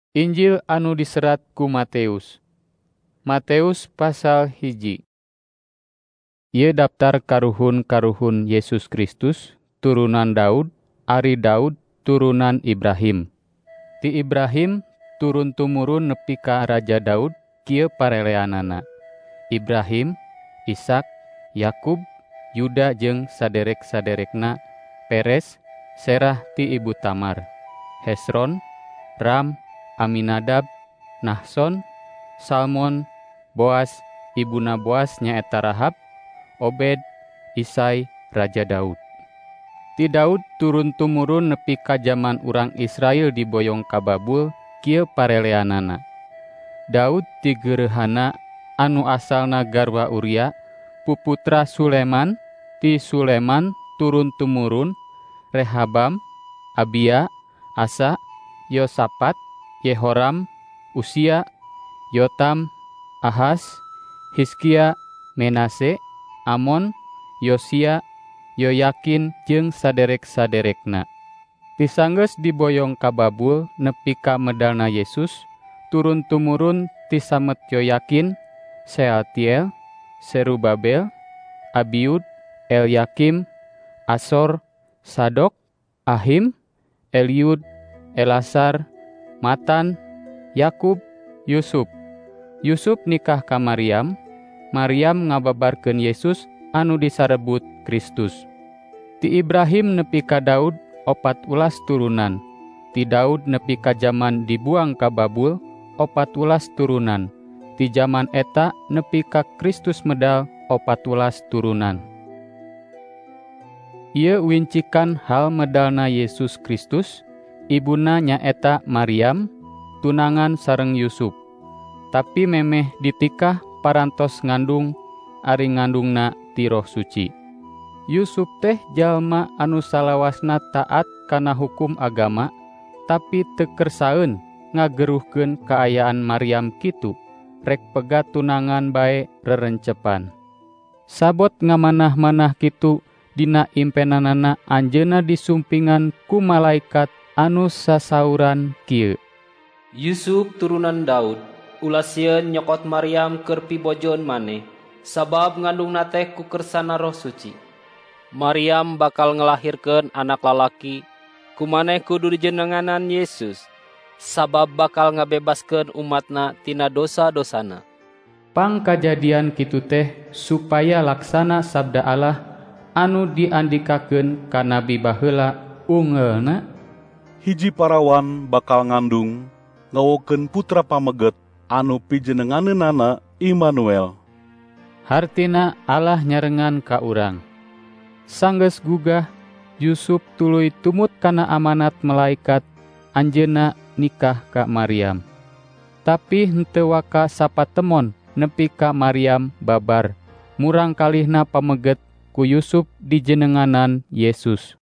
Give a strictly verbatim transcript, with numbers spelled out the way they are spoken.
Injil anu diserat ku Mateus. Mateus pasal hiji. Ieu daftar karuhun-karuhun Yesus Kristus, turunan Daud, ari Daud turunan Ibrahim. Ti Ibrahim turun-tumurun nepi ka Raja Daud, kieu pareleanana. Ibrahim, Ishak, Yakub, Yuda jeung saderek-saderekna, Peres, Serah ti ibu Tamar, Hesron, Ram, Aminadab, Nahson, Salmon, Boas, ibuna Boas nyaeta Rahab, Obed, Isai, Raja Daud. Ti Daud turun-tumurun nepi ka jaman urang Israel diboyong ka Babul, kieu pareleanana. Daud ti geureuhanna anu asalna garwa Uria, puputra Suleman, ti Suleman turun-tumurun Rehabam, Abia, Asa, Yosafat, Yehoram, Usia, Yotam, Ahaz, Hizkia, Menase, Amon, Yosia, Yoyakin jeung saderek-saderekna. Tisanggeus diboyong ka Babul nepi ka medalna Yesus, turun-tumurun ti samet Yoyakin, Sealtiel, Serubabel, Abiud, Elyakim, Asor, Sadok, Ahim, Eliud, Elasar, Matan, Yakub, Yusuf. Yusuf nikah ka Maryam, Maryam ngababarkeun Yesus anu disarebut Kristus. Ti Ibrahim nepi ka Daud opat ulas turunan. Ti Daud nepi ka jaman dibuang ka Babul opat ulas turunan. Ti jaman eta nepi ka Kristus medal opat ulas turunan. Ieu wincikan hal medalna Yesus Kristus, ibuna nyaeta Maryam, tunangan sareng Yusuf. Tapi memeh ditikah parantos ngandung, ari ngandungna ti Roh Suci. Yusuf teh jalma anu salawasna taat kana hukum agama, tapi teu kersaeun ngageruhkeun kaayaan Maryam kitu, rek pegat tunangan bae rerencepan. Sabot ngamanah-manah kitu dina impenanana anjeunna disumpingan ku malaikat anu sasauran kieu. Yusuf turunan Daud, ulah sieun nyokot Maryam keur pibojon maneh, sabab ngandungna teh ku kersana Roh Suci. Maryam bakal ngelahirkeun anak lalaki, kumaneh kudu dijenenganan Yesus, sabab bakal ngabebaskeun umatna tina dosa-dosana. Pangkajadian kitu teh supaya laksana sabda Allah anu diandikakeun ka nabi baheula ungeulna, hiji parawan bakal ngandung ngawokeun putra pameget anu pijenenganeunana Immanuel. Hartina Allah nyarengan ka urang. Sanggeus gugah, Yusuf tuluy tumut kana amanat malaikat anjeunna nikah ka Maryam. Tapi henteu waka sapatemon nepi ka Maryam babar, murang kalihna pameget ku Yusuf dijenenganan Yesus.